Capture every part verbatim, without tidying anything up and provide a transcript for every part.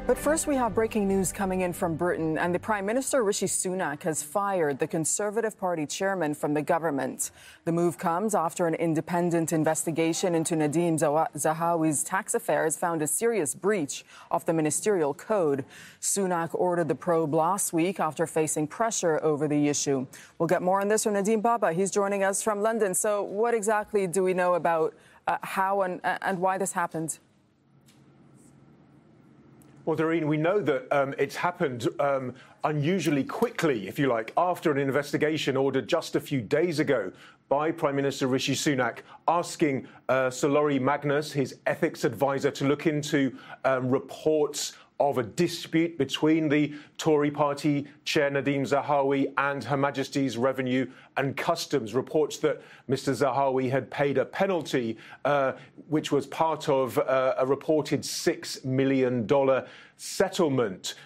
But first, we have breaking news coming in from Britain, and the Prime Minister Rishi Sunak has fired the Conservative Party chairman from the government. The move comes after an independent investigation into Nadhim Zahawi's tax affairs found a serious breach of the ministerial code. Sunak ordered the probe last week after facing pressure over the issue. We'll get more on this from Nadeem Baba. He's joining us from London. So what exactly do we know about uh, how and, uh, and why this happened? Well, Doreen, we know that um, it's happened um, unusually quickly, if you like, after an investigation ordered just a few days ago by Prime Minister Rishi Sunak, asking uh, Sir Laurie Magnus, his ethics advisor, to look into um, reports of a dispute between the Tory party chair Nadhim Zahawi and Her Majesty's Revenue and Customs. Reports that Mister Zahawi had paid a penalty, uh, which was part of uh, a reported six million dollars settlement.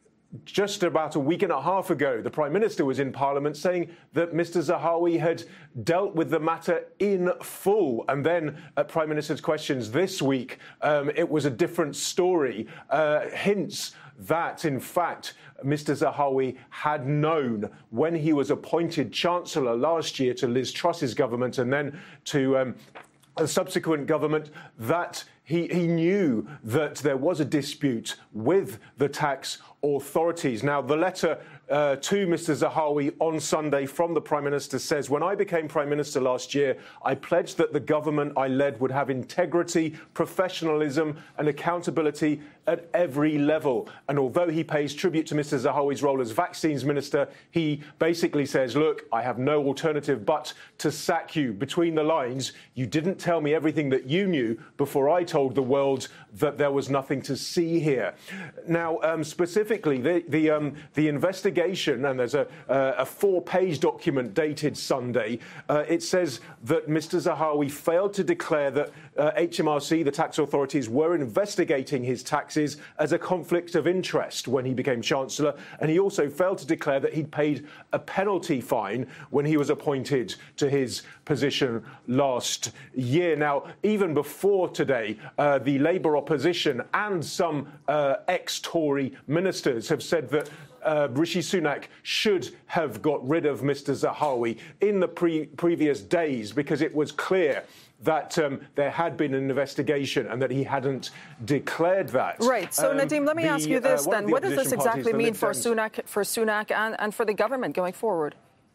Just about a week and a half ago, the Prime Minister was in Parliament saying that Mister Zahawi had dealt with the matter in full. And then at Prime Minister's questions this week, um, it was a different story. Uh, hints that, in fact, Mister Zahawi had known when he was appointed Chancellor last year to Liz Truss's government and then to um, a subsequent government that He, he knew that there was a dispute with the tax authorities. Now, the letter uh, to Mister Zahawi on Sunday from the Prime Minister says, when I became Prime Minister last year, I pledged that the government I led would have integrity, professionalism and accountability at every level. And although he pays tribute to Mister Zahawi's role as Vaccines Minister, he basically says, look, I have no alternative but to sack you. Between the lines, you didn't tell me everything that you knew before I told the world that there was nothing to see here. Now, um, specifically, the the, um, the investigation, and there's a, uh, a four-page document dated Sunday, uh, it says that Mister Zahawi failed to declare that uh, H M R C, the tax authorities, were investigating his taxes as a conflict of interest when he became Chancellor, and he also failed to declare that he'd paid a penalty fine when he was appointed to his position last year. Now, even before today, uh, the Labour opposition and some uh, ex-Tory ministers have said that Uh, Rishi Sunak should have got rid of Mister Zahawi in the pre- previous days because it was clear that um, there had been an investigation and that he hadn't declared that. Right. So, um, Nadeem, let me the, ask you this uh, then. The what does this exactly mean for Sunak, for Sunak and, and for the government going forward?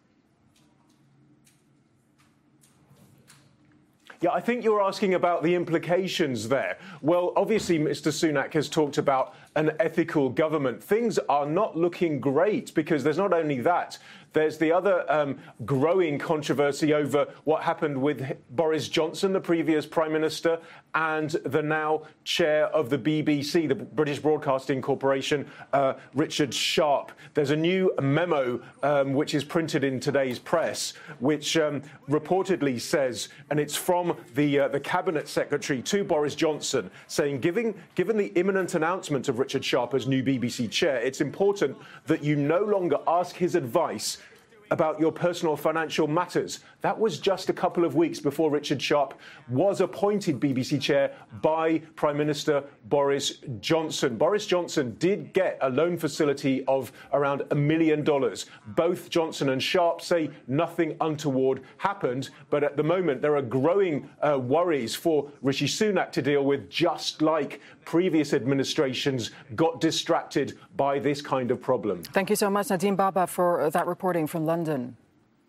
Yeah, I think you're asking about the implications there. Well, obviously, Mister Sunak has talked about an ethical government. Things are not looking great because there's not only that, there's the other um, growing controversy over what happened with Boris Johnson, the previous Prime Minister, and the now chair of the B B C, the British Broadcasting Corporation, uh, Richard Sharp. There's a new memo um, which is printed in today's press, which um, reportedly says, and it's from the uh, the Cabinet Secretary to Boris Johnson, saying, given, given the imminent announcement of Richard Sharp as new B B C chair, it's important that you no longer ask his advice about your personal financial matters. That was just a couple of weeks before Richard Sharp was appointed B B C chair by Prime Minister Boris Johnson. Boris Johnson did get a loan facility of around a million dollars. Both Johnson and Sharp say nothing untoward happened, but at the moment there are growing uh, worries for Rishi Sunak to deal with, just like previous administrations got distracted by this kind of problem. Thank you so much, Nadeem Baba, for that reporting from London.